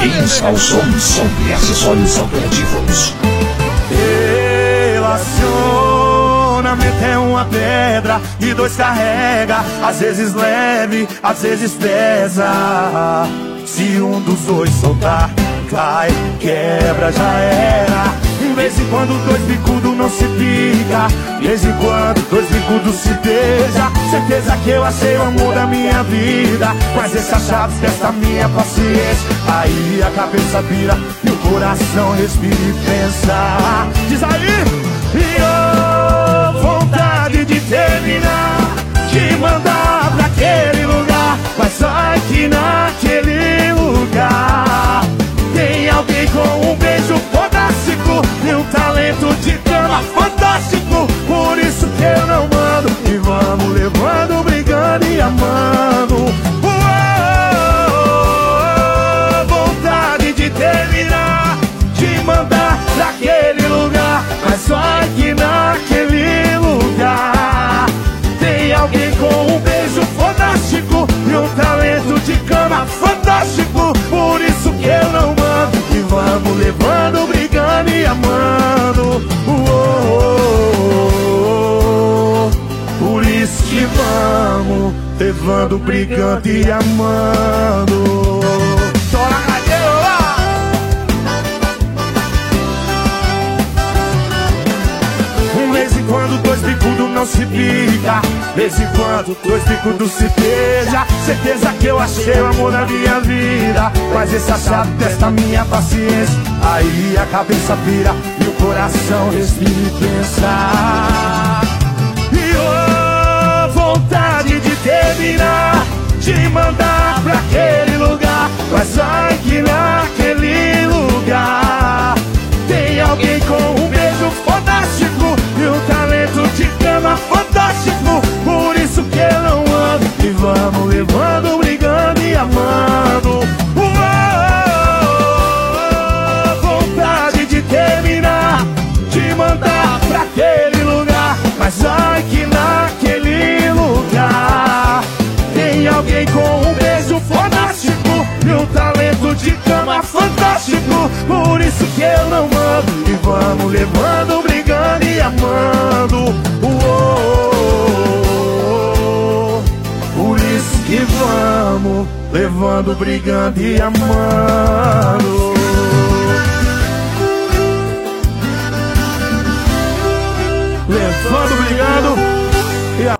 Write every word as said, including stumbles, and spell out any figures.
Instalson, som e acessórios automotivos. Relacionamento é uma pedra e dois carrega, às vezes leve, às vezes pesa. Se um dos dois soltar, cai, quebra, já era. De vez em quando dois bicudos não se pica, de vez em quando dois bicudos se beija. Certeza que eu achei o amor da minha vida, mas essa chave testa minha paciência. Aí a cabeça vira e o coração respira e pensa. Diz aí! E oh, vontade de terminar, de mandar pra aquele lugar, mas sai que naquele lugar tem alguém com um beijo fantástico e um talento de cama fantástico. Por isso que eu não mando e vamos levando, brigando e amando. Uou, vontade de terminar, de mandar pra aquele lugar, mas só que naquele lugar tem alguém com um beijo fantástico e um talento de cama fantástico. Por isso que eu não mando e vamos levando, brigando e amando. Uou, por isso que vamos levando, brigando e amando. Chora, cadeira! Um vez em quando dois bicudos não se pica, vez em quando dois bicudos se beija. Certeza que eu achei o amor da minha vida, mas essa chave testa minha paciência. Aí a cabeça vira e o coração respira e pensa. E oh, vontade de terminar, de mandar pra aquele lugar, mas sai que naquele lugar tem alguém com um beijo fantástico e um talento de cama fantástico. Por isso que eu não ando e vamos levando, brigando e amando. Uou, vontade de terminar, de mandar pra aquele lugar, mas sai que naquele lugar tem alguém com um beijo fantástico e um talento de cama fantástico. Por isso que eu não mando e vamos levando, brigando e amando. Uou, por isso que vamos levando, brigando e amando. Levando, brigando